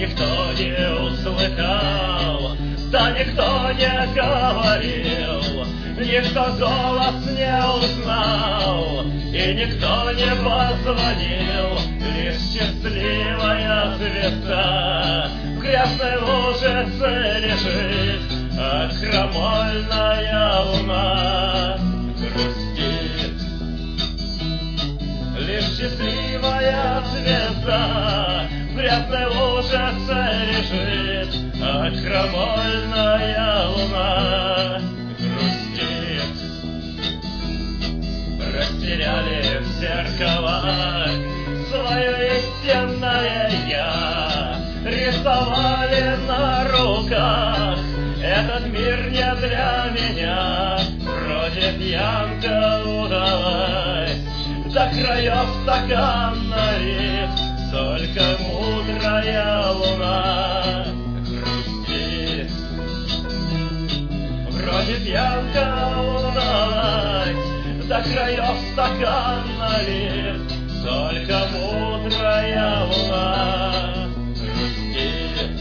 никто не услыхал, да никто не говорил, никто голос не узнал, и никто не позвонил. Лишь счастливая звезда в грязной лужице лежит, а крамольная луна грустит. Лишь счастливая звезда в грязной лужице лежит, а крамольная луна грустит. Растеряли в зеркалах свое истинное я, рисовали на руках этот мир не для меня. Вроде пьянка удалась, до краев стакан налит, только мудрая луна грустит. Вроде пьянка удалась, до краев стакан налит, только мудрая луна грустит.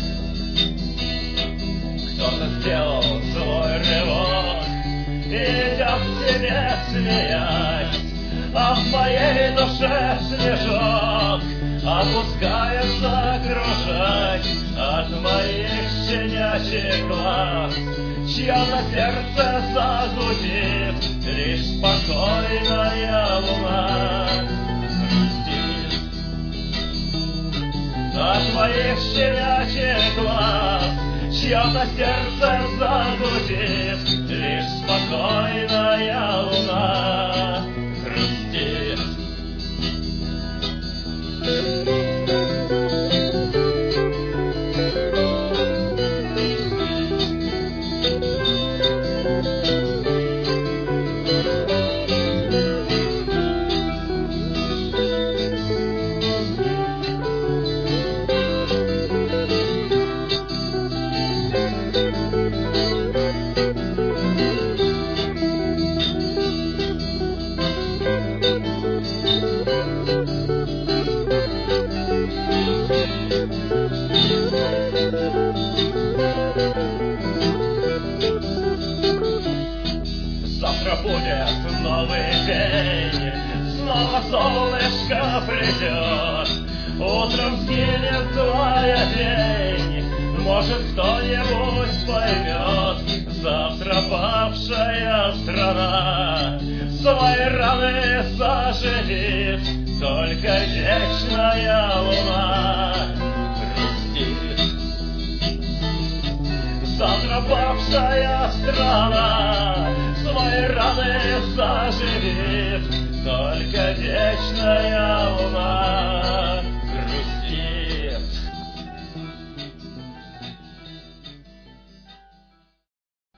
Кто-то сделал свой рывок, идет себе смеясь, а в моей душе снежок опускается кружать от моих щенячьих глаз. Чье-то сердце загудит, лишь спокойная луна грустит. От моих щенячьих глаз чье-то сердце загудит, лишь спокойная луна грустит. Завтра будет новый день, снова солнышко придет, утром сгинет твоя тень. Может, кто-нибудь поймет, завтра павшая страна свои раны заживит, только вечная луна грустит. Завтра павшая страна свои раны заживит, только вечная луна